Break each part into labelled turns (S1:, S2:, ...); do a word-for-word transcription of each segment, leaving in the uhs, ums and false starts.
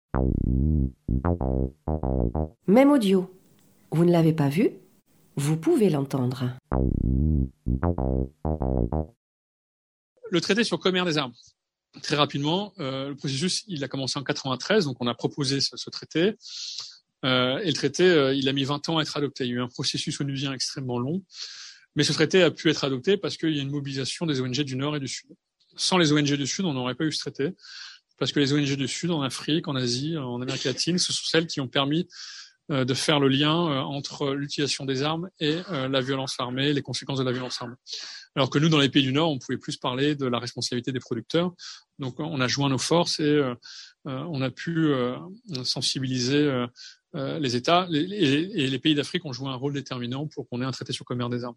S1: Même audio. Vous ne l'avez pas vu? Vous pouvez l'entendre.
S2: Le traité sur le commerce des armes. Très rapidement, euh, le processus, il a commencé en quatre-vingt-treize, donc on a proposé ce, ce traité. Euh, et le traité, euh, il a mis vingt ans à être adopté. Il y a eu un processus onusien extrêmement long. Mais ce traité a pu être adopté parce qu'il y a une mobilisation des O N G du Nord et du Sud. Sans les O N G du Sud, on n'aurait pas eu ce traité. Parce que les O N G du Sud, en Afrique, en Asie, en Amérique latine, ce sont celles qui ont permis euh, de faire le lien euh, entre l'utilisation des armes et euh, la violence armée, les conséquences de la violence armée. Alors que nous, dans les pays du Nord, on pouvait plus parler de la responsabilité des producteurs. Donc, on a joint nos forces et euh, euh, on a pu euh, sensibiliser euh, euh, les États. Les, les, et les pays d'Afrique ont joué un rôle déterminant pour qu'on ait un traité sur le commerce des armes.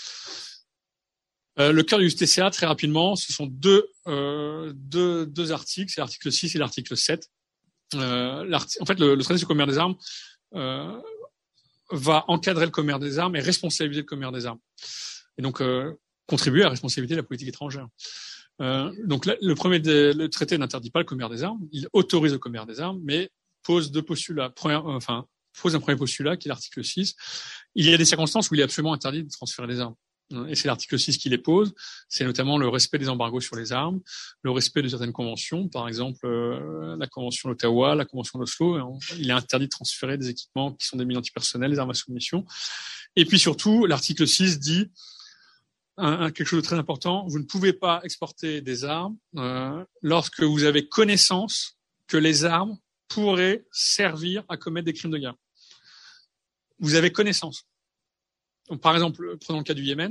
S2: Euh, le cœur du T C A, très rapidement, ce sont deux, euh, deux, deux articles, c'est l'article six et l'article sept. Euh, l'article, en fait, le, le traité sur le commerce des armes euh, va encadrer le commerce des armes et responsabiliser le commerce des armes. Et donc, euh, contribuer à la responsabilité de la politique étrangère. Euh, donc, le premier, des, le traité n'interdit pas le commerce des armes, il autorise le commerce des armes, mais pose deux postulats. Première, enfin, pose un premier postulat qui est l'article six. Il y a des circonstances où il est absolument interdit de transférer des armes. Et c'est l'article six qui les pose. C'est notamment le respect des embargos sur les armes, le respect de certaines conventions, par exemple euh, la convention d'Ottawa, la convention d'Oslo. Il est interdit de transférer des équipements qui sont des mines antipersonnelles, des armes à soumission. Et puis surtout, l'article six dit un, un, quelque chose de très important, vous ne pouvez pas exporter des armes euh, lorsque vous avez connaissance que les armes pourraient servir à commettre des crimes de guerre. Vous avez connaissance. Donc, par exemple, prenons le cas du Yémen.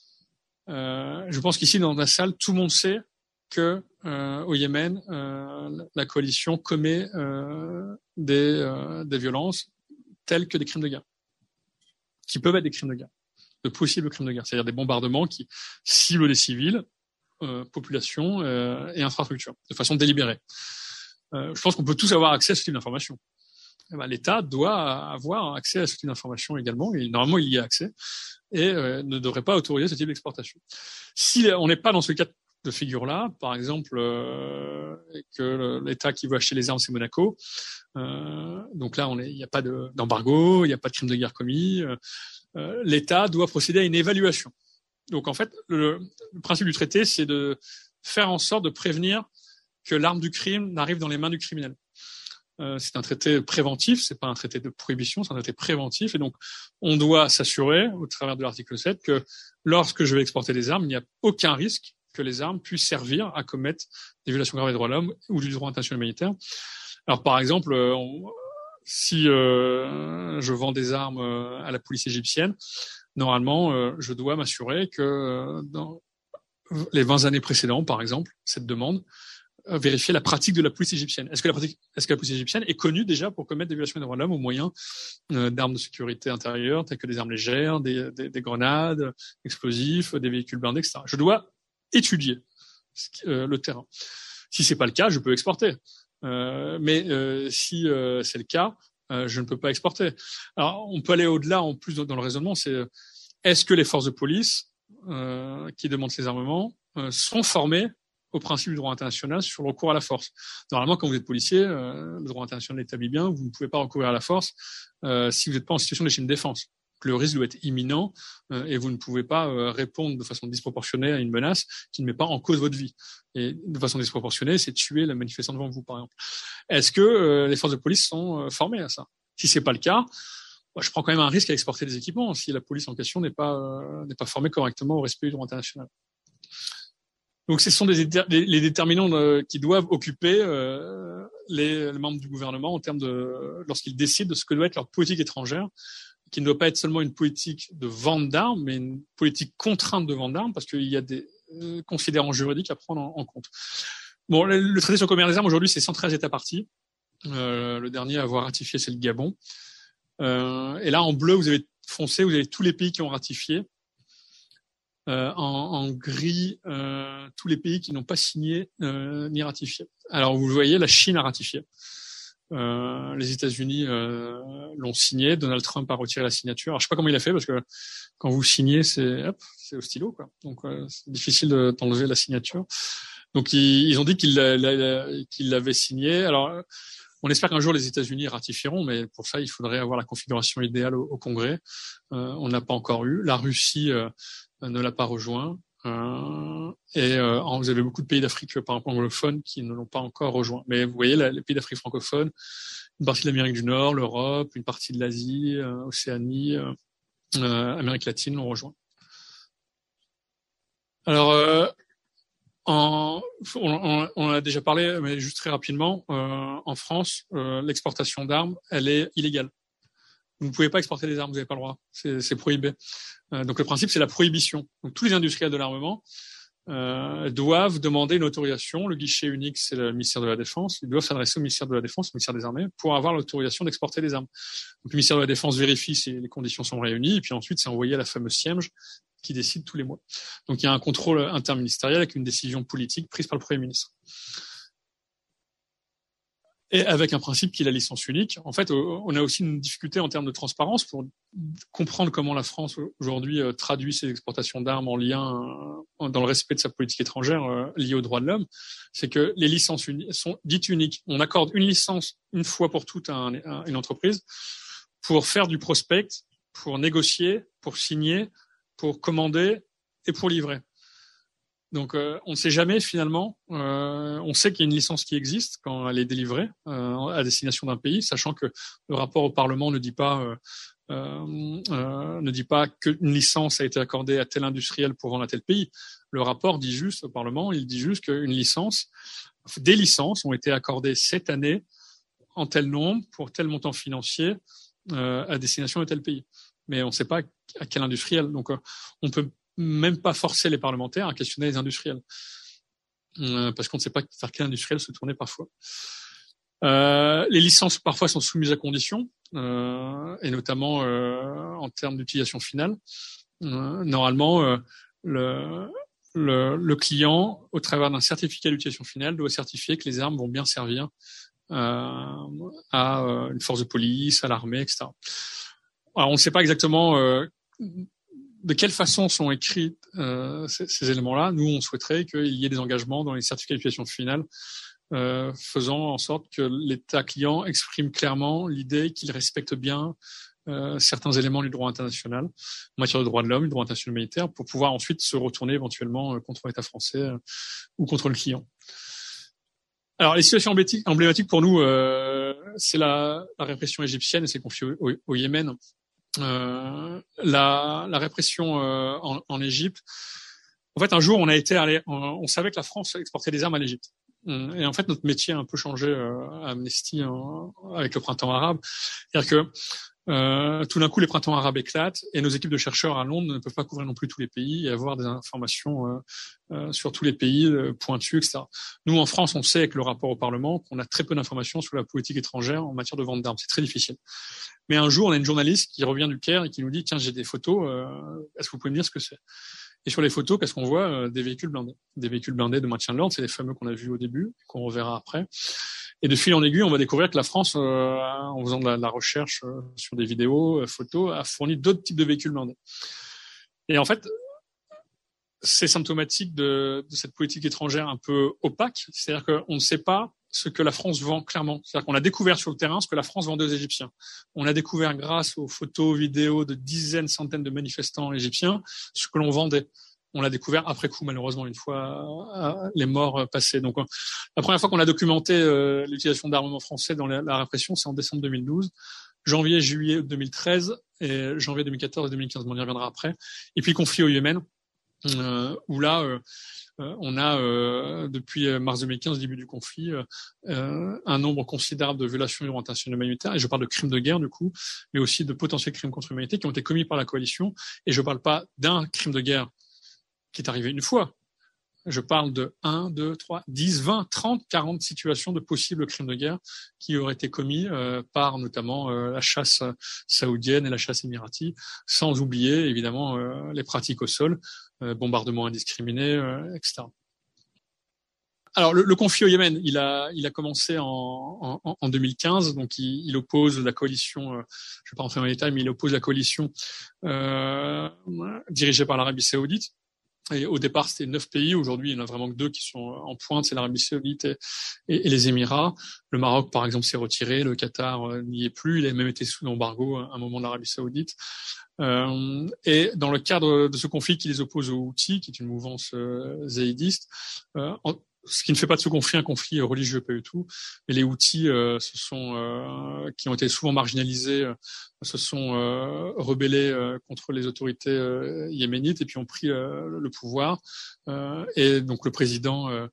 S2: Euh, je pense qu'ici, dans la salle, tout le monde sait que euh, au Yémen, euh, la coalition commet euh, des, euh, des violences telles que des crimes de guerre, qui peuvent être des crimes de guerre, de possibles crimes de guerre, c'est-à-dire des bombardements qui ciblent les civils, euh, populations euh, et infrastructures, de façon délibérée. Euh, je pense qu'on peut tous avoir accès à ce type d'informations. Eh ben, l'État doit avoir accès à ce type d'informations également, et normalement il y a accès, et euh, ne devrait pas autoriser ce type d'exportation. Si on n'est pas dans ce cas de figure-là, par exemple, euh, que l'État qui veut acheter les armes, c'est Monaco, euh, donc là il n'y a pas de, d'embargo, il n'y a pas de crime de guerre commis, euh, l'État doit procéder à une évaluation. Donc en fait, le, le principe du traité, c'est de faire en sorte de prévenir que l'arme du crime n'arrive dans les mains du criminel. Euh, c'est un traité préventif, c'est pas un traité de prohibition, c'est un traité préventif, et donc on doit s'assurer, au travers de l'article sept, que lorsque je vais exporter des armes, il n'y a aucun risque que les armes puissent servir à commettre des violations graves des droits de l'homme ou du droit international humanitaire. Alors par exemple, on, si euh, je vends des armes à la police égyptienne, normalement, euh, je dois m'assurer que euh, dans les vingt années précédentes, par exemple, cette demande, vérifier la pratique de la police égyptienne. Est-ce que la pratique, est-ce que la police égyptienne est connue déjà pour commettre des violations des droits de l'homme au moyen euh, d'armes de sécurité intérieure, telles que des armes légères, des, des, des grenades, explosifs, des véhicules blindés, et cetera. Je dois étudier euh, le terrain. Si c'est pas le cas, je peux exporter. Euh, mais euh, si euh, c'est le cas, euh, je ne peux pas exporter. Alors, on peut aller au-delà, en plus dans le raisonnement, c'est est-ce que les forces de police euh, qui demandent ces armements euh, sont formées au principe du droit international sur le recours à la force. Normalement, quand vous êtes policier, euh, le droit international l'établit bien, vous ne pouvez pas recourir à la force euh, si vous n'êtes pas en situation de légitime défense. Le risque doit être imminent euh, et vous ne pouvez pas euh, répondre de façon disproportionnée à une menace qui ne met pas en cause votre vie. Et de façon disproportionnée, c'est tuer la manifestant devant vous, par exemple. Est-ce que euh, les forces de police sont euh, formées à ça? Si c'est pas le cas, moi, je prends quand même un risque à exporter des équipements si la police en question n'est pas euh, n'est pas formée correctement au respect du droit international. Donc, ce sont des, les, les déterminants de, qui doivent occuper euh, les, les membres du gouvernement en termes de lorsqu'ils décident de ce que doit être leur politique étrangère, qui ne doit pas être seulement une politique de vente d'armes, mais une politique contrainte de vente d'armes, parce qu'il y a des euh, considérants juridiques à prendre en, en compte. Bon, le, le traité sur le commerce des armes aujourd'hui, c'est cent treize États parties. Euh, le dernier à avoir ratifié, c'est le Gabon. Euh, et là, en bleu, vous avez foncé, vous avez tous les pays qui ont ratifié. Euh, en, en gris, euh, tous les pays qui n'ont pas signé euh, ni ratifié. Alors, vous le voyez, la Chine a ratifié. Euh, les États-Unis euh, l'ont signé. Donald Trump a retiré la signature. Alors, je sais pas comment il a fait parce que quand vous signez, c'est hop, c'est au stylo, quoi. Donc, euh, c'est difficile de, d'enlever la signature. Donc, ils, ils ont dit qu'ils, qu'ils l'avaient signé. Alors, On espère qu'un jour les États-Unis ratifieront, mais pour ça, il faudrait avoir la configuration idéale au, au Congrès. Euh, on n'a pas encore eu. La Russie euh, ne l'a pas rejoint. Euh, et euh, vous avez beaucoup de pays d'Afrique, par exemple anglophones, qui ne l'ont pas encore rejoint. Mais vous voyez, la, les pays d'Afrique francophone, une partie de l'Amérique du Nord, l'Europe, une partie de l'Asie, euh, Océanie, euh, euh, Amérique latine l'ont rejoint. Alors, euh, en, on, on a déjà parlé, mais juste très rapidement, euh, en France, euh, l'exportation d'armes, elle est illégale. Vous ne pouvez pas exporter des armes, vous n'avez pas le droit, c'est, c'est prohibé. Euh, donc le principe, c'est la prohibition. Donc tous les industriels de l'armement euh, doivent demander une autorisation. Le guichet unique, c'est le ministère de la Défense. Ils doivent s'adresser au ministère de la Défense, au ministère des Armées, pour avoir l'autorisation d'exporter des armes. Donc le ministère de la Défense vérifie si les conditions sont réunies, et puis ensuite, c'est envoyé à la fameuse SIEMG qui décide tous les mois. Donc il y a un contrôle interministériel avec une décision politique prise par le Premier ministre. Et avec un principe qui est la licence unique. En fait, on a aussi une difficulté en termes de transparence pour comprendre comment la France aujourd'hui traduit ses exportations d'armes en lien, dans le respect de sa politique étrangère liée aux droits de l'homme. C'est que les licences sont dites uniques. On accorde une licence une fois pour toutes à, un, à une entreprise pour faire du prospect, pour négocier, pour signer, pour commander et pour livrer. Donc, euh, on ne sait jamais finalement. Euh, on sait qu'il y a une licence qui existe quand elle est délivrée euh, à destination d'un pays, sachant que le rapport au Parlement ne dit pas euh, euh, euh, ne dit pas qu'une licence a été accordée à tel industriel pour vendre à tel pays. Le rapport dit juste au Parlement, il dit juste qu'une licence, des licences ont été accordées cette année en tel nombre pour tel montant financier euh, à destination de tel pays. Mais on ne sait pas à quel industriel. Donc, euh, on peut même pas forcer les parlementaires à questionner les industriels, euh, parce qu'on ne sait pas vers quel industriel se tourner parfois. Euh, les licences parfois sont soumises à conditions, euh, et notamment euh, en termes d'utilisation finale. Euh, normalement, euh, le, le, le client, au travers d'un certificat d'utilisation finale, doit certifier que les armes vont bien servir euh, à une force de police, à l'armée, et cetera. Alors, on ne sait pas exactement euh, de quelle façon sont écrits euh, ces, ces éléments-là. Nous, on souhaiterait qu'il y ait des engagements dans les certificats d'utilisation finale euh, faisant en sorte que l'État client exprime clairement l'idée qu'il respecte bien euh, certains éléments du droit international en matière de droits de l'homme, du droit international militaire, pour pouvoir ensuite se retourner éventuellement contre l'État français euh, ou contre le client. Alors, les situations emblématiques pour nous, euh, c'est la, la répression égyptienne et ses conflits au, au, au Yémen. Euh, la, la répression euh, en, en Égypte. En fait, un jour, on a été allé, on, on savait que la France exportait des armes à l'Égypte. Et en fait, notre métier a un peu changé euh, à Amnesty hein, avec le printemps arabe. C'est-à-dire que euh, tout d'un coup, les printemps arabes éclatent et nos équipes de chercheurs à Londres ne peuvent pas couvrir non plus tous les pays et avoir des informations euh, euh, sur tous les pays euh, pointues, et cetera. Nous, en France, on sait avec le rapport au Parlement qu'on a très peu d'informations sur la politique étrangère en matière de vente d'armes. C'est très difficile. Mais un jour, on a une journaliste qui revient du Caire et qui nous dit « Tiens, j'ai des photos, euh, est-ce que vous pouvez me dire ce que c'est ?» Et sur les photos, qu'est-ce qu'on voit? euh, Des véhicules blindés. Des véhicules blindés de maintien de l'ordre, c'est les fameux qu'on a vus au début, qu'on reverra après. Et de fil en aiguille, on va découvrir que la France, euh, en faisant de la, de la recherche euh, sur des vidéos, euh, photos, a fourni d'autres types de véhicules blindés. Et en fait, c'est symptomatique de, de cette politique étrangère un peu opaque, c'est-à-dire qu'on ne sait pas ce que la France vend clairement. C'est-à-dire qu'on a découvert sur le terrain ce que la France vendait aux Égyptiens. On a découvert grâce aux photos, vidéos de dizaines, centaines de manifestants égyptiens ce que l'on vendait. On l'a découvert après coup, malheureusement, une fois les morts passés. Donc, la première fois qu'on a documenté euh, l'utilisation d'armements français dans la, la répression, c'est en décembre deux mille douze, janvier, juillet deux mille treize et janvier deux mille quatorze et deux mille quinze. On y reviendra après. Et puis, conflit au Yémen, euh, où là, euh, Euh, on a, euh, depuis mars deux mille quinze, début du conflit, euh, un nombre considérable de violations du droit international humanitaire, et je parle de crimes de guerre, du coup, mais aussi de potentiels crimes contre l'humanité qui ont été commis par la coalition, et je parle pas d'un crime de guerre qui est arrivé une fois, je parle de un, deux, trois, dix, vingt, trente, quarante situations de possibles crimes de guerre qui auraient été commis euh, par notamment euh, la chasse saoudienne et la chasse émiratie, sans oublier évidemment euh, les pratiques au sol, euh, bombardements indiscriminés, euh, et cetera. Alors le, le conflit au Yémen, il a, il a commencé en, en, en deux mille quinze, donc il, il oppose la coalition, euh, je ne vais pas rentrer dans les détails, mais il oppose la coalition euh, dirigée par l'Arabie Saoudite, Et au départ, c'était neuf pays. Aujourd'hui, il y en a vraiment que deux qui sont en pointe. C'est l'Arabie Saoudite et, et, et les Émirats. Le Maroc, par exemple, s'est retiré. Le Qatar euh, n'y est plus. Il a même été sous embargo à un moment de l'Arabie Saoudite. Euh, et dans le cadre de ce conflit qui les oppose aux Houthis, qui est une mouvance euh, zaïdiste, euh, en, ce qui ne fait pas de ce conflit un conflit religieux, pas du tout. Mais les Houthis, euh, se sont, euh, qui ont été souvent marginalisés, euh, se sont euh, rebellés euh, contre les autorités euh, yéménites et puis ont pris euh, le pouvoir. Euh, et donc le président euh,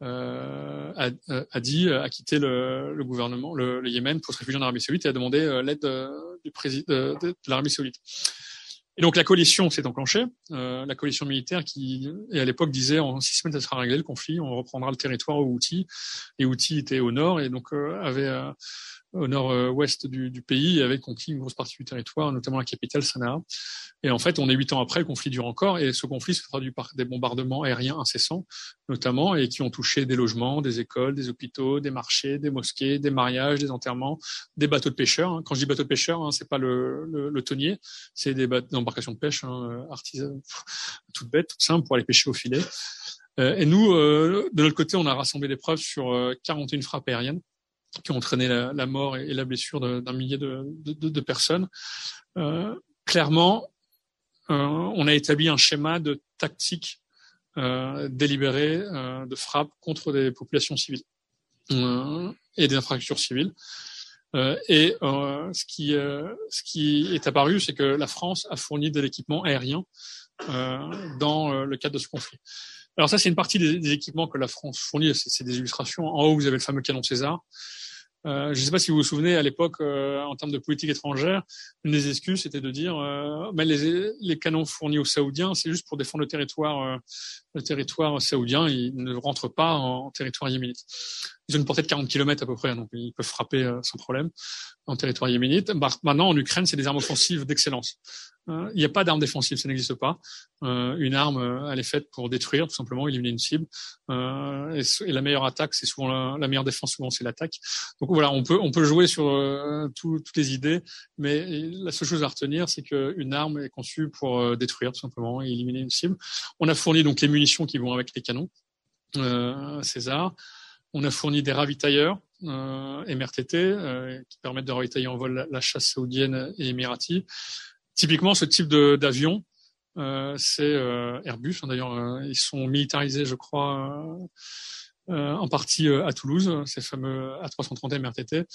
S2: euh, a, a dit, a quitté le, le gouvernement, le, le Yémen, pour se réfugier en Arabie Saoudite et a demandé euh, l'aide euh, du président de, de l'Arabie Saoudite. Et donc la coalition s'est enclenchée, euh, la coalition militaire qui, et à l'époque, disait en six semaines ça sera réglé le conflit, on reprendra le territoire aux Houthis. Les Houthis étaient au nord et donc euh, avaient euh, au nord-ouest du, du pays et avaient conquis une grosse partie du territoire, notamment la capitale Sanaa. Et en fait, on est huit ans après, le conflit dure encore et ce conflit se traduit par des bombardements aériens incessants, notamment, et qui ont touché des logements, des écoles, des hôpitaux, des marchés, des mosquées, des mariages, des enterrements, des bateaux de pêcheurs. Quand je dis bateaux de pêcheurs, hein, c'est pas le, le, le tonnier, c'est des, des embarcations de pêche hein, artisanes, toutes bêtes, toutes simples pour aller pêcher au filet. Euh, et nous, euh, de notre côté, on a rassemblé des preuves sur euh, quarante et une frappes aériennes qui ont entraîné la, la mort et, et la blessure de, d'un millier de, de, de, de personnes. Euh, clairement, euh, on a établi un schéma de tactique euh, délibérée euh, de frappe contre des populations civiles euh, et des infrastructures civiles. Euh, et euh, ce qui euh, ce qui est apparu, c'est que la France a fourni de l'équipement aérien euh, dans euh, le cadre de ce conflit. Alors ça, c'est une partie des, des équipements que la France fournit. C'est, c'est des illustrations. En haut, vous avez le fameux canon César. Euh, je ne sais pas si vous vous souvenez, à l'époque, euh, en termes de politique étrangère, une des excuses, c'était de dire euh, ben les, les canons fournis aux Saoudiens, c'est juste pour défendre le territoire, euh, le territoire saoudien. Ils ne rentrent pas en, en territoire yéménite. Ils ont une portée de quarante kilomètres à peu près, donc ils peuvent frapper euh, sans problème en territoire yéménite. Bah, maintenant, en Ukraine, c'est des armes offensives d'excellence. Euh, il n'y a pas d'arme défensive, ça n'existe pas. Euh, une arme, euh, elle est faite pour détruire, tout simplement, éliminer une cible. Euh, et, et la meilleure attaque, c'est souvent la, la meilleure défense, souvent c'est l'attaque. Donc voilà, on peut on peut jouer sur euh, tout, toutes les idées, mais la seule chose à retenir, c'est qu'une arme est conçue pour euh, détruire, tout simplement, et éliminer une cible. On a fourni donc les munitions qui vont avec les canons euh, César. On a fourni des ravitailleurs euh, M R T T euh, qui permettent de ravitailler en vol la, la chasse saoudienne et émiratie. Typiquement, ce type de, d'avion, euh, c'est euh, Airbus. Hein, d'ailleurs, euh, ils sont militarisés, je crois, euh, euh, en partie euh, à Toulouse, ces fameux A trois cent trente M R T T.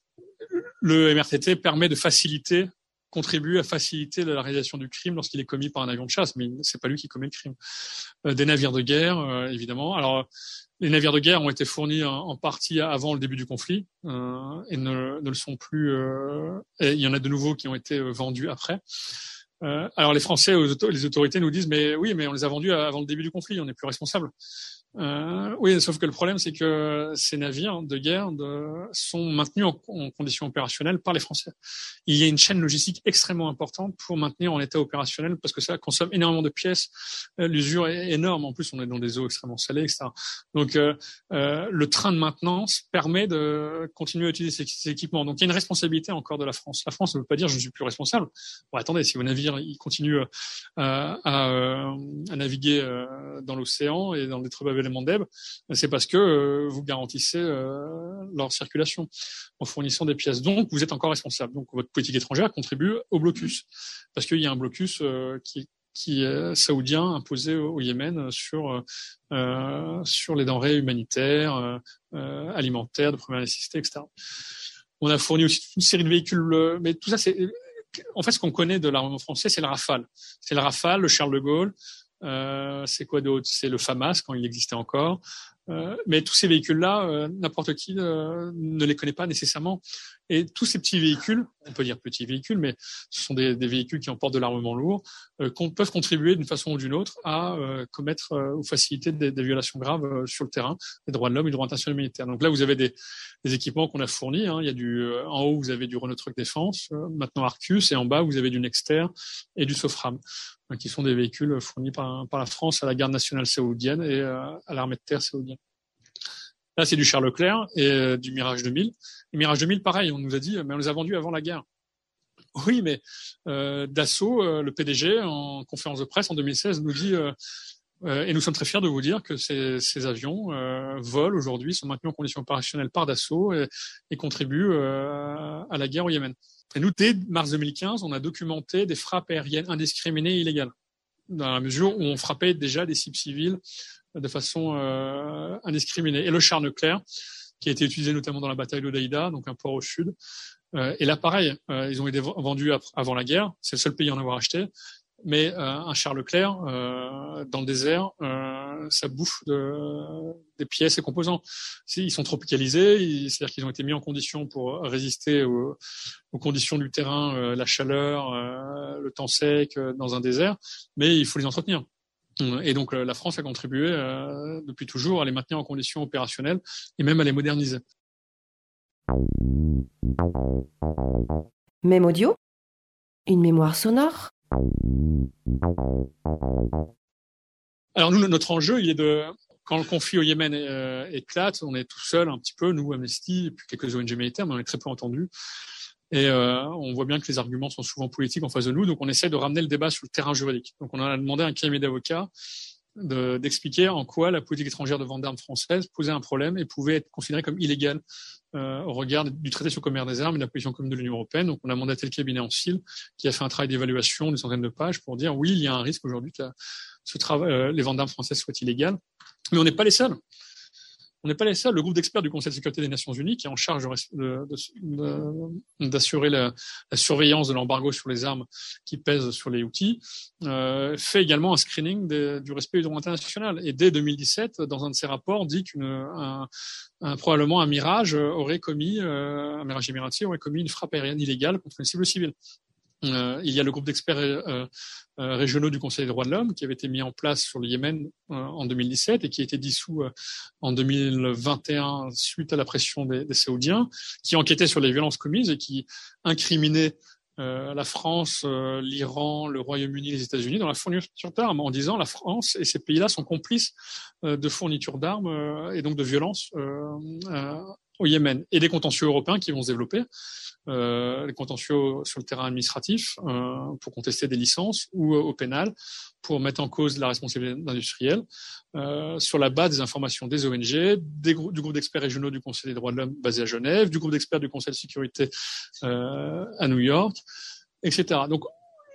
S2: Le M R T T permet de faciliter, contribue à faciliter la réalisation du crime lorsqu'il est commis par un avion de chasse, mais c'est pas lui qui commet le crime. Euh, des navires de guerre, euh, évidemment. Alors, les navires de guerre ont été fournis en, en partie avant le début du conflit euh, et ne, ne le sont plus. Euh, et il y en a de nouveaux qui ont été vendus après. Euh, alors les Français, les autorités nous disent mais oui, mais on les a vendus avant le début du conflit, on n'est plus responsable. Euh, oui, sauf que le problème, c'est que ces navires de guerre de, sont maintenus en, en conditions opérationnelles par les Français. Il y a une chaîne logistique extrêmement importante pour maintenir en état opérationnel parce que ça consomme énormément de pièces. Euh, l'usure est énorme. En plus, on est dans des eaux extrêmement salées, et cetera. Donc, euh, euh, le train de maintenance permet de continuer à utiliser ces, ces équipements. Donc, il y a une responsabilité encore de la France. La France ne veut pas dire je ne suis plus responsable. Bon, attendez, si vos navires ils continuent euh, à, à, à naviguer euh, dans l'océan et dans des trop éléments d'E B, c'est parce que euh, vous garantissez euh, leur circulation en fournissant des pièces. Donc, vous êtes encore responsable. Donc, votre politique étrangère contribue au blocus parce qu'il y a un blocus euh, qui, qui est saoudien imposé au, au Yémen sur euh, sur les denrées humanitaires, euh, alimentaires, de première nécessité, et cetera. On a fourni aussi toute une série de véhicules, mais tout ça, c'est en fait ce qu'on connaît de l'armement français, c'est le Rafale. C'est le Rafale, le Charles de Gaulle. Euh, c'est quoi d'autre? C'est le FAMAS quand il existait encore. Euh, mais tous ces véhicules-là, euh, n'importe qui euh, ne les connaît pas nécessairement. Et tous ces petits véhicules, on peut dire petits véhicules, mais ce sont des, des véhicules qui emportent de l'armement lourd, euh, qu'on peuvent contribuer d'une façon ou d'une autre à euh, commettre euh, ou faciliter des, des violations graves euh, sur le terrain des droits de l'homme et du droit international militaire. Donc là, vous avez des, des équipements qu'on a fournis. Hein. Il y a du, euh, en haut, vous avez du Renault Truck Défense, euh, maintenant Arcus, et en bas, vous avez du Nexter et du Sofram, hein, qui sont des véhicules fournis par, par la France à la garde nationale saoudienne et euh, à l'armée de terre saoudienne. Là, c'est du Charles Leclerc et euh, du Mirage deux mille. Le Mirage deux mille, pareil, on nous a dit, mais on les a vendus avant la guerre. Oui, mais euh, Dassault, euh, le P D G, en conférence de presse en deux mille seize, nous dit euh, Euh, et nous sommes très fiers de vous dire que ces, ces avions euh, volent aujourd'hui, sont maintenus en conditions opérationnelles par Dassault et, et contribuent euh, à la guerre au Yémen. Et nous, dès mars deux mille quinze, on a documenté des frappes aériennes indiscriminées et illégales, dans la mesure où on frappait déjà des cibles civiles de façon euh, indiscriminée. Et le char Leclerc, qui a été utilisé notamment dans la bataille d'Hodeïda, donc un port au sud, euh, et là, pareil, euh, ils ont été vendus avant la guerre, c'est le seul pays à en avoir acheté. Mais euh, un char Leclerc euh, dans le désert, euh, ça bouffe de, des pièces et composants. Ils sont tropicalisés, ils, c'est-à-dire qu'ils ont été mis en condition pour résister aux, aux conditions du terrain, euh, la chaleur, euh, le temps sec euh, dans un désert, mais il faut les entretenir. Et donc euh, la France a contribué euh, depuis toujours à les maintenir en conditions opérationnelles et même à les moderniser.
S1: Même audio, une mémoire sonore.
S2: Alors nous, notre enjeu, il est de, quand le conflit au Yémen euh, éclate, on est tout seul un petit peu, nous, Amnesty, et puis quelques O N G militaires, mais on est très peu entendus. Et euh, on voit bien que les arguments sont souvent politiques en face de nous, donc on essaie de ramener le débat sur le terrain juridique. Donc on a demandé à un cabinet d'avocats de, d'expliquer en quoi la politique étrangère de vente d'armes française posait un problème et pouvait être considérée comme illégale euh, au regard du traité sur le commerce des armes et de la position commune de l'Union européenne. Donc on a mandaté le cabinet Ancil qui a fait un travail d'évaluation d'une centaine de pages pour dire oui, il y a un risque aujourd'hui que la, ce travail, euh, les ventes d'armes françaises soient illégales. Mais on n'est pas les seuls. On n'est pas les seuls. Le groupe d'experts du Conseil de sécurité des Nations Unies, qui est en charge de, de, de, d'assurer la, la surveillance de l'embargo sur les armes qui pèsent sur les Houthis, euh, fait également un screening de, du respect du droit international. Et dès deux mille dix-sept, dans un de ses rapports, dit qu'une un, un, probablement un Mirage aurait commis, euh, un Mirage émirati aurait commis une frappe aérienne illégale contre une cible civile. Euh, il y a le groupe d'experts euh, euh, régionaux du Conseil des droits de l'homme qui avait été mis en place sur le Yémen euh, en deux mille dix-sept et qui a été dissous euh, en deux mille vingt et un suite à la pression des, des Saoudiens, qui enquêtait sur les violences commises et qui incriminait euh, la France, euh, l'Iran, le Royaume-Uni, les États-Unis dans la fourniture d'armes, en disant la France et ces pays-là sont complices euh, de fourniture d'armes euh, et donc de violences euh, euh, au Yémen. Et des contentieux européens qui vont se développer. Euh, les contentieux sur le terrain administratif euh, pour contester des licences ou euh, au pénal pour mettre en cause la responsabilité industrielle euh, sur la base des informations des O N G, des grou- du groupe d'experts régionaux du Conseil des droits de l'homme basé à Genève, du groupe d'experts du Conseil de sécurité euh, à New York, et cetera. Donc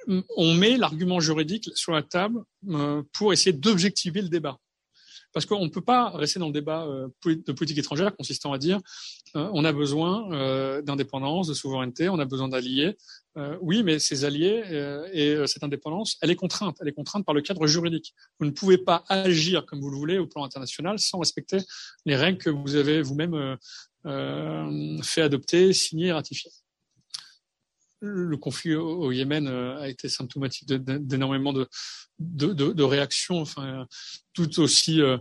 S2: on met l'argument juridique sur la table euh, pour essayer d'objectiver le débat. Parce qu'on ne peut pas rester dans le débat euh, de politique étrangère consistant à dire euh, on a besoin euh, d'indépendance, de souveraineté, on a besoin d'alliés. Euh, oui, mais ces alliés euh, et euh, cette indépendance, elle est contrainte. Elle est contrainte par le cadre juridique. Vous ne pouvez pas agir comme vous le voulez au plan international sans respecter les règles que vous avez vous-même euh, euh, fait adopter, signer et ratifier. Le conflit au Yémen a été symptomatique d'énormément de, de, de, de réactions, enfin, tout aussi euh,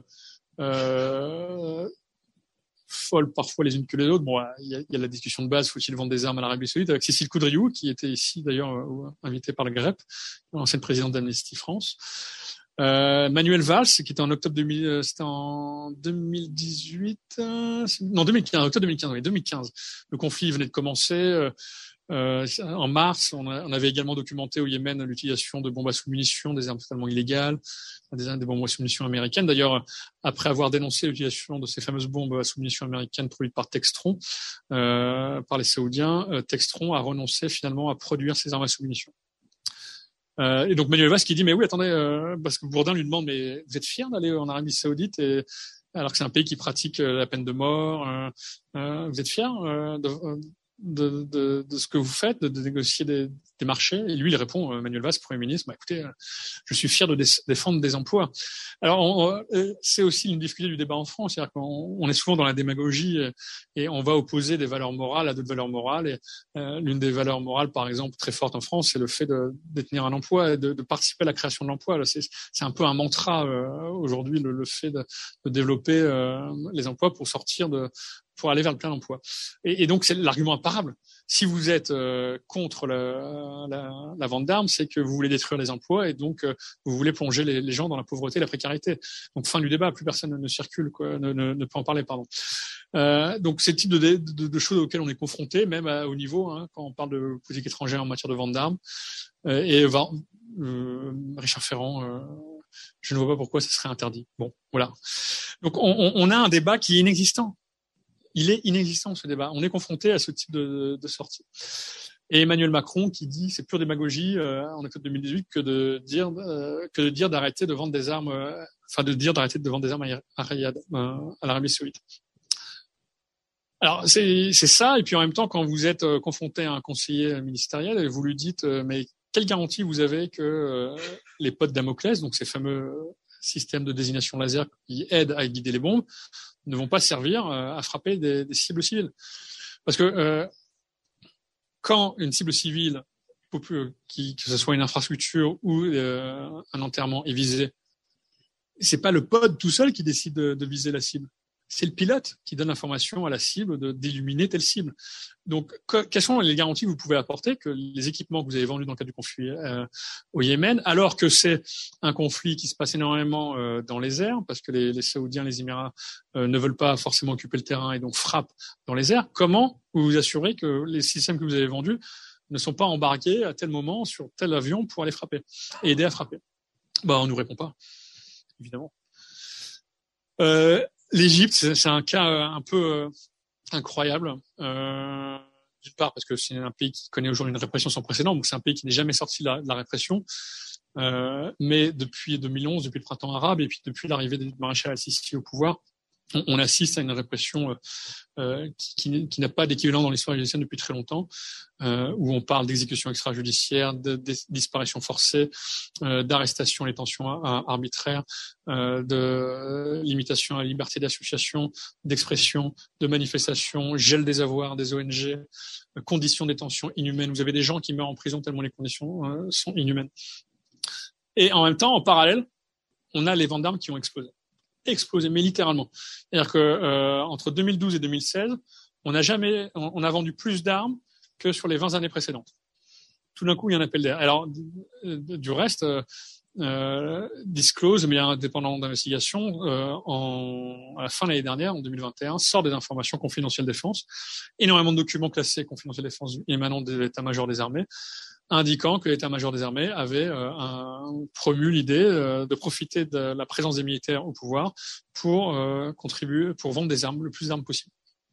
S2: euh, folles parfois les unes que les autres. Bon, il y a, il y a la discussion de base, faut-il vendre des armes à l'Arabie Saoudite, avec Cécile Coudriou, qui était ici d'ailleurs euh, invitée par le GREP, l'ancienne présidente d'Amnesty France. Euh, Manuel Valls, qui était en octobre deux mille, c'était en deux mille dix-huit, euh, non deux mille quinze, octobre deux mille quinze, oui, deux mille quinze. Le conflit venait de commencer. Euh, Euh, en mars, on, a, on avait également documenté au Yémen l'utilisation de bombes à sous-munitions, des armes totalement illégales, des, des bombes à sous-munitions américaines. D'ailleurs, après avoir dénoncé l'utilisation de ces fameuses bombes à sous-munitions américaines produites par Textron, euh, par les Saoudiens, euh, Textron a renoncé finalement à produire ces armes à sous-munitions. Euh, et donc Manuel Valls qui dit mais oui attendez, euh, parce que Bourdin lui demande mais vous êtes fier d'aller en Arabie Saoudite et alors que c'est un pays qui pratique la peine de mort, euh, euh, vous êtes fier euh, de De, de, de ce que vous faites, de, de négocier des, des marchés. Et lui, il répond, euh, Manuel Valls, Premier ministre, bah, écoutez, euh, je suis fier de dé- défendre des emplois. Alors, on, euh, c'est aussi une difficulté du débat en France, c'est-à-dire qu'on on est souvent dans la démagogie et, et on va opposer des valeurs morales à d'autres valeurs morales. Et euh, l'une des valeurs morales, par exemple, très forte en France, c'est le fait de détenir un emploi et de, de participer à la création de l'emploi. C'est, c'est un peu un mantra euh, aujourd'hui, le, le fait de, de développer euh, les emplois pour sortir de pour aller vers le plein emploi. Et, et donc, c'est l'argument imparable. Si vous êtes euh, contre la, la, la vente d'armes, c'est que vous voulez détruire les emplois et donc euh, vous voulez plonger les, les gens dans la pauvreté et la précarité. Donc, fin du débat, plus personne ne, ne circule, quoi, ne, ne, ne peut en parler, pardon. Euh, donc, c'est le type de, de, de choses auxquelles on est confronté, même à haut niveau, hein, quand on parle de politique étrangère en matière de vente d'armes. Euh, et euh, Richard Ferrand... Euh, je ne vois pas pourquoi ce serait interdit. Bon, voilà. Donc, on, on a un débat qui est inexistant. Il est inexistant, ce débat. On est confronté à ce type de, de sortie. Et Emmanuel Macron qui dit, c'est pure démagogie euh, en octobre deux mille dix-huit que de dire euh, que de dire d'arrêter de vendre des armes, euh, enfin de dire d'arrêter de vendre des armes à, à Riyad, euh, à l'Arabie Saoudite. Alors c'est c'est ça. Et puis en même temps, quand vous êtes euh, confronté à un conseiller ministériel et vous lui dites, euh, mais quelle garantie vous avez que euh, les potes Damoclès, donc ces fameux systèmes de désignation laser qui aident à guider les bombes, ne vont pas servir euh, à frapper des, des cibles civiles? Parce que euh, quand une cible civile, qui, que ce soit une infrastructure ou euh, un enterrement est visé, c'est pas le pod tout seul qui décide de, de viser la cible. C'est le pilote qui donne l'information à la cible de d'illuminer telle cible. Donc, que, quelles sont les garanties que vous pouvez apporter que les équipements que vous avez vendus dans le cadre du conflit euh, au Yémen, alors que c'est un conflit qui se passe énormément euh, dans les airs, parce que les, les Saoudiens, les Émirats euh, ne veulent pas forcément occuper le terrain et donc frappent dans les airs. Comment vous vous assurez que les systèmes que vous avez vendus ne sont pas embarqués à tel moment sur tel avion pour aller frapper et aider à frapper? Bah, on nous répond pas, évidemment. Euh, L'Égypte, c'est un cas un peu incroyable. Euh, d'une part parce que c'est un pays qui connaît aujourd'hui une répression sans précédent, donc c'est un pays qui n'est jamais sorti de la, de la répression. Euh, mais depuis deux mille onze, depuis le printemps arabe et puis depuis l'arrivée du maréchal al-Sisi au pouvoir, on, on assiste à une répression euh, qui, qui, qui n'a pas d'équivalent dans l'histoire égyptienne depuis très longtemps, euh, où on parle d'exécution extrajudiciaire, de, de disparition forcée, euh, d'arrestation et détention arbitraire, euh, de limitation à la liberté d'association, d'expression, de manifestation, gel des avoirs des O N G, euh, conditions de détention inhumaines. Vous avez des gens qui meurent en prison tellement les conditions euh, sont inhumaines. Et en même temps, en parallèle, on a les ventes d'armes qui ont explosé. Explosé, mais littéralement. C'est-à-dire que euh, entre deux mille douze et deux mille seize, on n'a jamais, on, on a vendu plus d'armes que sur les vingt années précédentes. Tout d'un coup, il y a un appel d'air. Alors, du reste, euh, euh, Disclose, mais indépendant d'investigation, euh, en, à la fin de l'année dernière, en deux mille vingt et un, sort des informations confidentielles défense, énormément de documents classés confidentiels défense émanant de l'état-major des armées, indiquant que l'état-major des armées avait euh, un, promu l'idée euh, de profiter de la présence des militaires au pouvoir pour euh, contribuer, pour vendre des armes, le plus d'armes possible.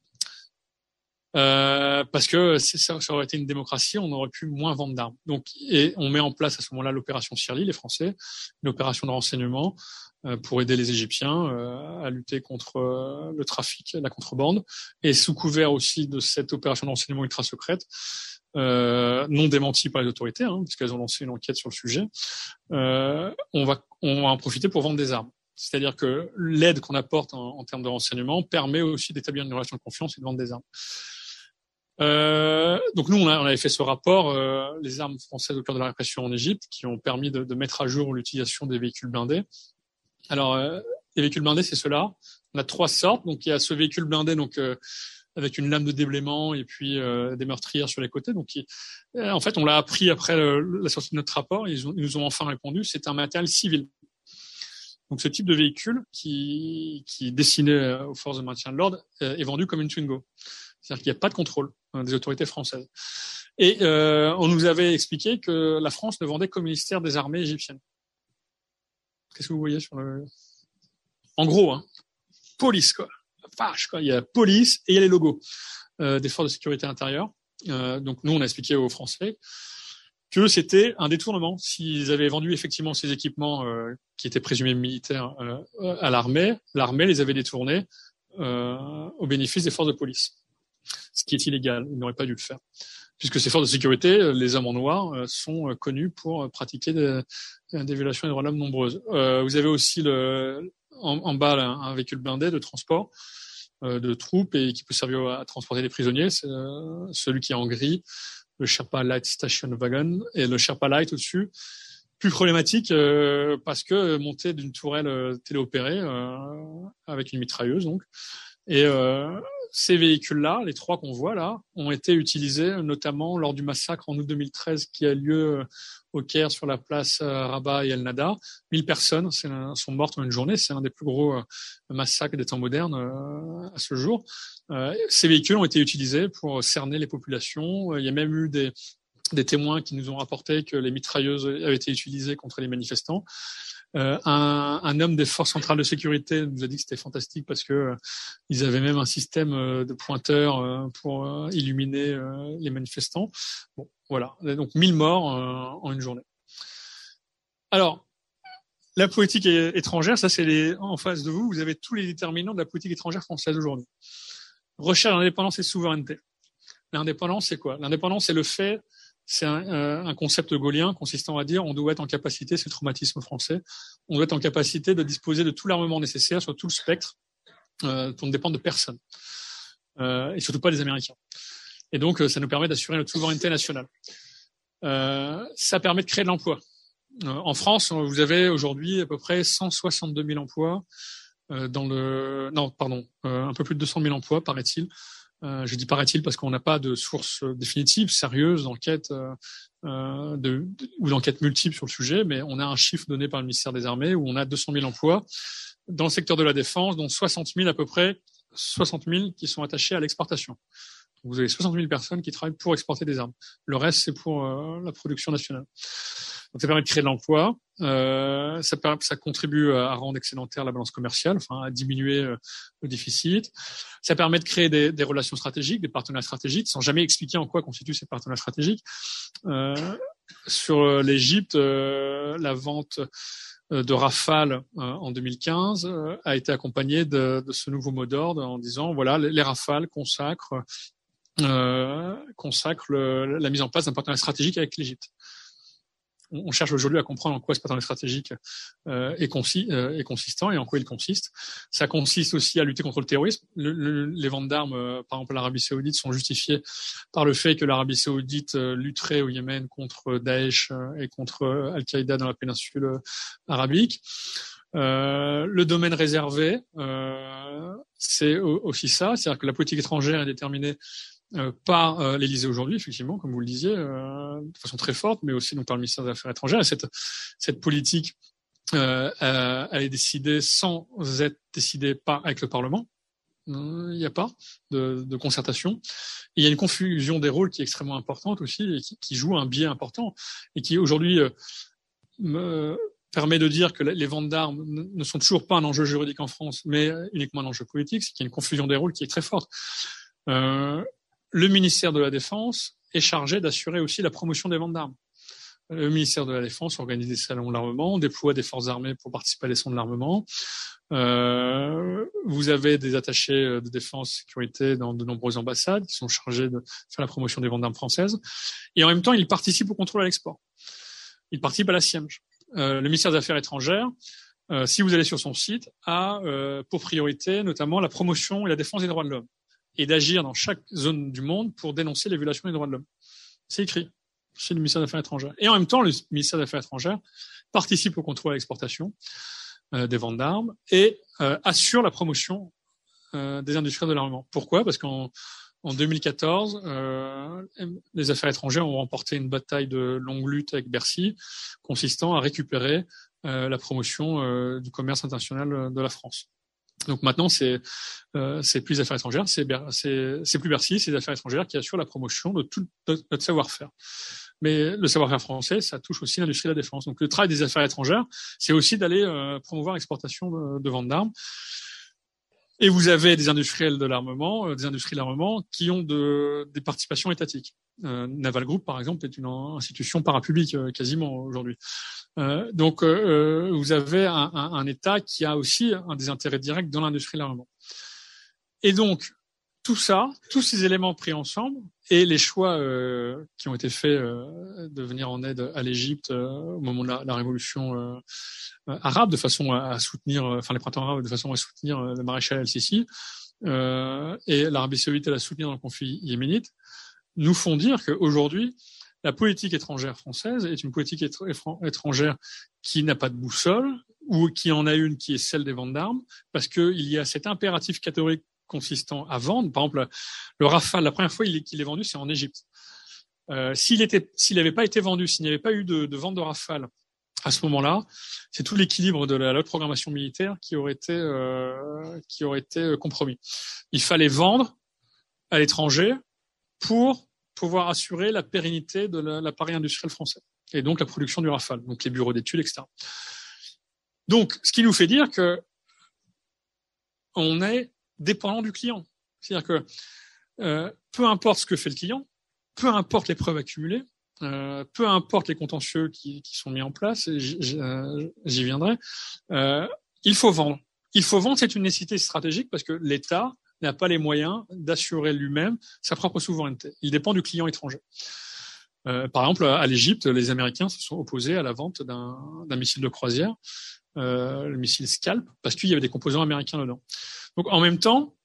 S2: Euh, parce que si ça, ça aurait été une démocratie, on aurait pu moins vendre d'armes. Donc, et on met en place à ce moment-là l'opération Shirley, les Français, une opération de renseignement euh, pour aider les Égyptiens euh, à lutter contre euh, le trafic, la contrebande, et sous couvert aussi de cette opération de renseignement ultra secrète, Euh, non démentie par les autorités, hein, parce qu'elles ont lancé une enquête sur le sujet, euh, on va on va en profiter pour vendre des armes. C'est-à-dire que l'aide qu'on apporte en, en termes de renseignement permet aussi d'établir une relation de confiance et de vendre des armes. Euh, donc nous, on, a, on avait fait ce rapport, euh, les armes françaises au cœur de la répression en Égypte, qui ont permis de, de mettre à jour l'utilisation des véhicules blindés. Alors, euh, les véhicules blindés, c'est ceux-là. On a trois sortes. Donc il y a ce véhicule blindé, donc euh, avec une lame de déblaiement et puis euh, des meurtrières sur les côtés. Donc, il, en fait, on l'a appris après le, la sortie de notre rapport. Ils, ont, ils nous ont enfin répondu, c'est un matériel civil. Donc, ce type de véhicule qui, qui est destiné aux forces de maintien de l'ordre euh, est vendu comme une Twingo. C'est-à-dire qu'il n'y a pas de contrôle hein, des autorités françaises. Et euh, on nous avait expliqué que la France ne vendait qu'au ministère des Armées égyptiennes. Qu'est-ce que vous voyez sur le... En gros, hein, police, quoi. Vache, quoi. Il y a police et il y a les logos euh, des forces de sécurité intérieure. Euh, donc nous, on a expliqué aux Français que c'était un détournement. S'ils avaient vendu effectivement ces équipements euh, qui étaient présumés militaires euh, à l'armée, l'armée les avait détournés euh, au bénéfice des forces de police, ce qui est illégal. Ils n'auraient pas dû le faire, puisque ces forces de sécurité, les hommes en noir, sont connus pour pratiquer des, des violations des droits de l'homme nombreuses. Euh, vous avez aussi le, en, en bas un, un véhicule blindé de transport euh, de troupes et qui peut servir à, à transporter des prisonniers. C'est euh, celui qui est en gris, le Sherpa Light Station Wagon, et le Sherpa Light au-dessus. Plus problématique euh, parce que monté d'une tourelle euh, téléopérée euh, avec une mitrailleuse donc. Et euh, ces véhicules-là, les trois qu'on voit là, ont été utilisés notamment lors du massacre en août deux mille treize qui a lieu au Caire sur la place Rabat et El Nada. mille personnes sont mortes en une journée. C'est un des plus gros massacres des temps modernes à ce jour. Ces véhicules ont été utilisés pour cerner les populations. Il y a même eu des des témoins qui nous ont rapporté que les mitrailleuses avaient été utilisées contre les manifestants. Euh, un, un homme des forces centrales de sécurité nous a dit que c'était fantastique parce que euh, ils avaient même un système euh, de pointeurs euh, pour euh, illuminer euh, les manifestants. Bon, voilà. Donc mille morts euh, en une journée. Alors, la politique étrangère, ça c'est les, en face de vous, vous avez tous les déterminants de la politique étrangère française aujourd'hui. Recherche d'indépendance et souveraineté. L'indépendance, c'est quoi? L'indépendance, c'est le fait, c'est un, euh, un concept gaulien consistant à dire on doit être en capacité, c'est le traumatisme français, on doit être en capacité de disposer de tout l'armement nécessaire sur tout le spectre euh, pour ne dépendre de personne, euh, et surtout pas des Américains. Et donc, ça nous permet d'assurer notre souveraineté nationale. Euh, ça permet de créer de l'emploi. Euh, en France, vous avez aujourd'hui à peu près cent soixante-deux mille emplois euh, dans le... Non, pardon, euh, un peu plus de deux cent mille emplois, paraît-il. Euh, je dis paraît-il parce qu'on n'a pas de source définitive, sérieuse, d'enquête euh, de, de, ou d'enquête multiple sur le sujet, mais on a un chiffre donné par le ministère des Armées où on a deux cent mille emplois dans le secteur de la défense, dont soixante mille à peu près, soixante mille qui sont attachés à l'exportation. Vous avez soixante mille personnes qui travaillent pour exporter des armes. Le reste, c'est pour euh, la production nationale. Donc, ça permet de créer de l'emploi. Euh, ça, ça contribue à rendre excédentaire la balance commerciale, enfin à diminuer euh, le déficit. Ça permet de créer des, des relations stratégiques, des partenariats stratégiques, sans jamais expliquer en quoi constituent ces partenariats stratégiques. Euh, sur l'Égypte, euh, la vente de Rafale euh, en deux mille quinze euh, a été accompagnée de, de ce nouveau mot d'ordre en disant voilà, les, les Rafales consacrent Euh, consacre le, la mise en place d'un partenariat stratégique avec l'Égypte. On, on cherche aujourd'hui à comprendre en quoi ce partenariat stratégique euh, est, consi, euh, est consistant et en quoi il consiste. Ça consiste aussi à lutter contre le terrorisme. Le, le, les ventes d'armes, euh, par exemple l'Arabie Saoudite, sont justifiées par le fait que l'Arabie Saoudite euh, lutterait au Yémen contre Daesh euh, et contre euh, Al-Qaïda dans la péninsule euh, arabique. Euh, le domaine réservé, euh, c'est aussi ça, c'est-à-dire que la politique étrangère est déterminée Euh, par euh, l'Élysée aujourd'hui, effectivement, comme vous le disiez, euh, de façon très forte, mais aussi donc par le ministère des Affaires étrangères. Et cette, cette politique, euh, euh, elle est décidée sans être décidée par avec le Parlement. Il n'y a pas de, de concertation. Et il y a une confusion des rôles qui est extrêmement importante aussi et qui, qui joue un biais important et qui aujourd'hui euh, me permet de dire que les ventes d'armes ne sont toujours pas un enjeu juridique en France, mais uniquement un enjeu politique. C'est qu'il y a une confusion des rôles qui est très forte. Euh, Le ministère de la Défense est chargé d'assurer aussi la promotion des ventes d'armes. Le ministère de la Défense organise des salons de l'armement, déploie des forces armées pour participer à des salons de l'armement. Euh, vous avez des attachés de défense sécurité dans de nombreuses ambassades qui sont chargés de faire la promotion des ventes d'armes françaises. Et en même temps, ils participent au contrôle à l'export. Ils participent à la SIEMG. Euh, le ministère des Affaires étrangères, euh, si vous allez sur son site, a euh, pour priorité notamment la promotion et la défense des droits de l'homme, et d'agir dans chaque zone du monde pour dénoncer les violations des droits de l'homme. C'est écrit chez le ministère des Affaires étrangères. Et en même temps, le ministère des Affaires étrangères participe au contrôle à l'exportation euh, des ventes d'armes et euh, assure la promotion euh, des industries de l'armement. Pourquoi ? Parce qu'en en deux mille quatorze, euh, les Affaires étrangères ont remporté une bataille de longue lutte avec Bercy, consistant à récupérer euh, la promotion euh, du commerce international de la France. Donc maintenant, c'est euh, c'est plus les Affaires étrangères, c'est c'est c'est plus Bercy, c'est les Affaires étrangères qui assurent la promotion de tout notre, notre savoir-faire. Mais le savoir-faire français, ça touche aussi l'industrie de la défense. Donc le travail des Affaires étrangères, c'est aussi d'aller euh, promouvoir l'exportation de, de ventes d'armes. Et vous avez des industriels de l'armement, euh, des industries de l'armement qui ont de, des participations étatiques. Euh, Naval Group, par exemple, est une institution parapublique euh, quasiment aujourd'hui. Euh, donc, euh, vous avez un, un, un État qui a aussi un des intérêts directs dans l'industrie de l'armement. Et donc, tout ça, tous ces éléments pris ensemble, et les choix euh, qui ont été faits euh, de venir en aide à l'Égypte euh, au moment de la, la révolution euh, arabe, de façon à, à soutenir, enfin les printemps arabes, de façon à soutenir euh, le maréchal El-Sisi, euh, et l'Arabie Saoudite à la soutenir dans le conflit yéménite, nous font dire qu'aujourd'hui, la politique étrangère française est une politique étrangère qui n'a pas de boussole, ou qui en a une qui est celle des ventes d'armes, parce qu'il y a cet impératif catégorique consistant à vendre. Par exemple, le Rafale, la première fois qu'il est, qu'il est vendu, c'est en Égypte. Euh, s'il était, s'il n'avait pas été vendu, s'il n'y avait pas eu de, de vente de Rafale à ce moment-là, c'est tout l'équilibre de la loi de programmation militaire qui aurait été, euh, qui aurait été compromis. Il fallait vendre à l'étranger pour pouvoir assurer la pérennité de l'appareil industriel français et donc la production du Rafale, donc les bureaux d'études, et cetera. Donc, ce qui nous fait dire que on est dépendant du client. C'est-à-dire que euh, peu importe ce que fait le client, peu importe les preuves accumulées, euh, peu importe les contentieux qui, qui sont mis en place, j'y, euh, j'y viendrai, euh, il faut vendre. Il faut vendre, c'est une nécessité stratégique parce que l'État n'a pas les moyens d'assurer lui-même sa propre souveraineté. Il dépend du client étranger. Euh, par exemple, à l'Égypte, les Américains se sont opposés à la vente d'un, d'un missile de croisière, euh, le missile Scalp, parce qu'il y avait des composants américains dedans. Donc, en même temps,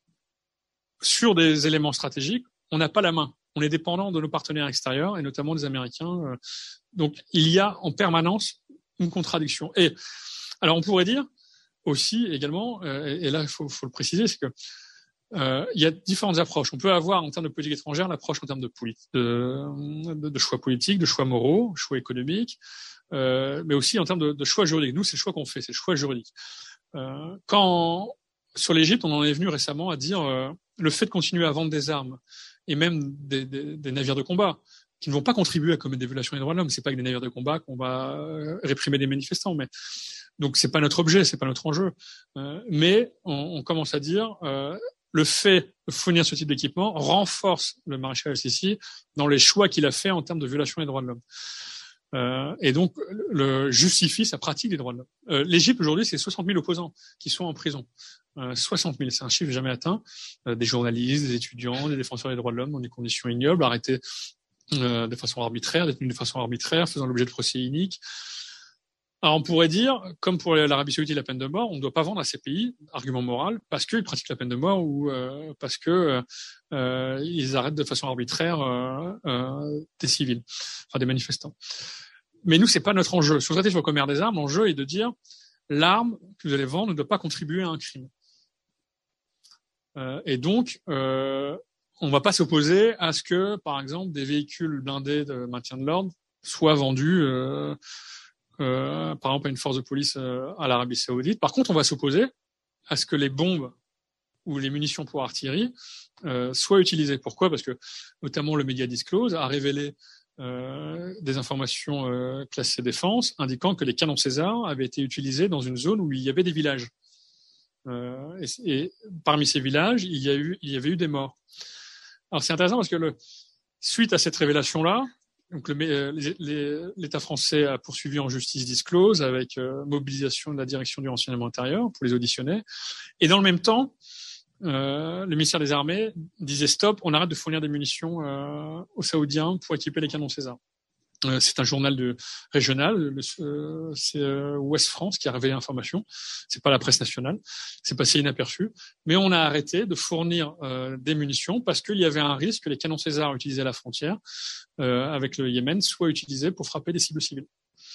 S2: sur des éléments stratégiques, on n'a pas la main. On est dépendant de nos partenaires extérieurs et notamment des Américains. Donc, il y a en permanence une contradiction. Et alors, on pourrait dire aussi également, et là, il faut, faut le préciser, c'est que euh, il y a différentes approches. On peut avoir en termes de politique étrangère l'approche en termes de, de, de, de choix politiques, de choix moraux, choix économiques, euh, mais aussi en termes de, de choix juridiques. Nous, c'est le choix qu'on fait, c'est le choix juridique. Euh, quand sur l'Égypte, on en est venu récemment à dire euh, le fait de continuer à vendre des armes et même des, des, des navires de combat qui ne vont pas contribuer à commettre des violations des droits de l'homme. C'est pas avec des navires de combat qu'on va réprimer des manifestants, mais donc c'est pas notre objet, c'est pas notre enjeu. Euh, mais on, on commence à dire euh, le fait de fournir ce type d'équipement renforce le maréchal El-Sissi dans les choix qu'il a fait en termes de violation des droits de l'homme. Euh, et donc le, justifie sa pratique des droits de l'homme. Euh, L'Égypte aujourd'hui, c'est soixante mille opposants qui sont en prison. Euh, soixante mille, c'est un chiffre jamais atteint. Euh, des journalistes, des étudiants, des défenseurs des droits de l'homme dans des conditions ignobles, arrêtés euh, de façon arbitraire, détenus de façon arbitraire, faisant l'objet de procès iniques. Alors on pourrait dire, comme pour l'Arabie Saoudite et la peine de mort, on ne doit pas vendre à ces pays, argument moral, parce qu'ils pratiquent la peine de mort ou euh, parce que euh, ils arrêtent de façon arbitraire euh, euh, des civils, enfin des manifestants. Mais nous, c'est pas notre enjeu. Sur le traité sur le commerce des armes, l'enjeu est de dire l'arme que vous allez vendre ne doit pas contribuer à un crime. Euh, et donc, euh, on ne va pas s'opposer à ce que, par exemple, des véhicules blindés de maintien de l'ordre soient vendus, euh, euh, par exemple, à une force de police euh, à l'Arabie Saoudite. Par contre, on va s'opposer à ce que les bombes ou les munitions pour artillerie euh, soient utilisées. Pourquoi ? Parce que, notamment, le média Disclose a révélé euh, des informations euh, classées défense indiquant que les canons César avaient été utilisés dans une zone où il y avait des villages. Euh, et, et parmi ces villages, il y a eu, il y avait eu des morts. Alors c'est intéressant parce que le, suite à cette révélation-là, donc le, les, les, l'État français a poursuivi en justice Disclose avec euh, mobilisation de la direction du renseignement intérieur pour les auditionner. Et dans le même temps, euh, le ministère des Armées disait stop, on arrête de fournir des munitions euh, aux Saoudiens pour équiper les canons César. Euh, c'est un journal de, régional, le, euh, c'est euh, Ouest France qui a révélé l'information. C'est pas la presse nationale, c'est passé inaperçu. Mais on a arrêté de fournir euh, des munitions parce qu'il y avait un risque que les canons César utilisés à la frontière euh, avec le Yémen soient utilisés pour frapper des cibles civiles.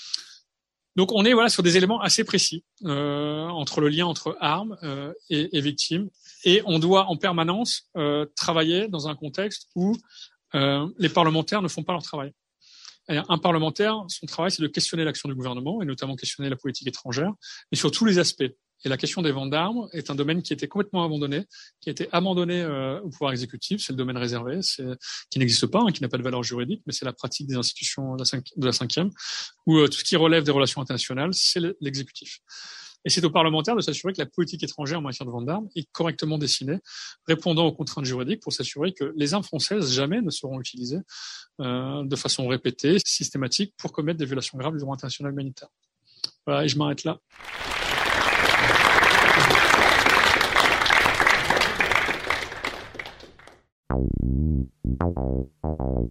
S2: Donc on est voilà sur des éléments assez précis euh, entre le lien entre armes euh, et, et victimes, et on doit en permanence euh, travailler dans un contexte où euh, les parlementaires ne font pas leur travail. Un parlementaire, son travail, c'est de questionner l'action du gouvernement et notamment questionner la politique étrangère, mais sur tous les aspects. Et la question des ventes d'armes est un domaine qui était complètement abandonné, qui a été abandonné euh, au pouvoir exécutif. C'est le domaine réservé, c'est, qui n'existe pas, hein, qui n'a pas de valeur juridique, mais c'est la pratique des institutions de la, cinqui, de la cinquième, où euh, tout ce qui relève des relations internationales, c'est l'exécutif. Et c'est aux parlementaires de s'assurer que la politique étrangère en matière de vente d'armes est correctement dessinée, répondant aux contraintes juridiques pour s'assurer que les armes françaises jamais ne seront utilisées euh, de façon répétée, systématique, pour commettre des violations graves du droit international humanitaire. Voilà, et je m'arrête là.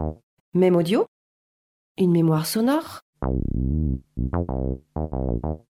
S1: Même audio, une mémoire sonore.